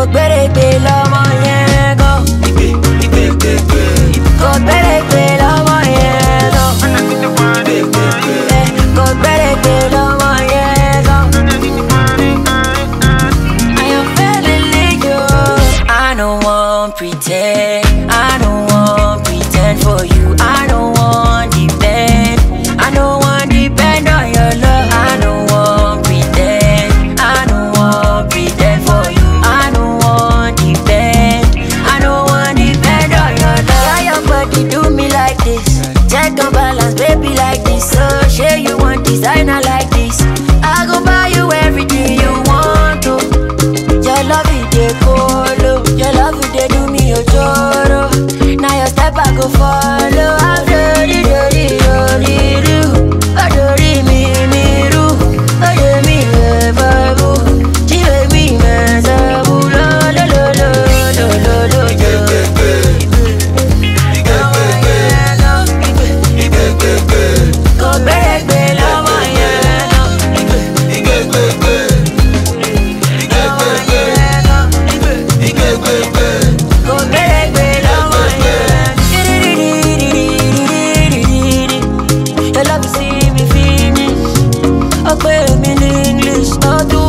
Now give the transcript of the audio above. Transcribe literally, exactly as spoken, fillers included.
Go gbèrègbè lọ́mọ yẹn gan. Go gbèrègbè lọ́mọ yẹn gan. Go gbèrègbè lọ́mọ yẹn gan. I am feeling you. I don't want pretend. I don't want pretend for you. I don't want depend. I don't want depend on your love. I don't want pretend. I don't want pretend for you. I don't want depend. I don't want depend on your love. Why your body do me like this? Check the balance, baby, like this. So sure you want designer like this. I go buy you everything you want to. Your love it dey colo. Your love it dey do me ojoro. Now your step I go follow. I'm dirty, dirty, dirty, do. Oh, dirty, me, me, do. Oh, yeah, me, babu. She make me mess up. Lo, lo, lo, lo, lo, lo, lo, lo. Go gbèrègbè lọ́mọ yẹn gan. Go gbèrègbè lọ́mọ yẹn. Your love is see me finish. Oh, pay me in English. Oh, do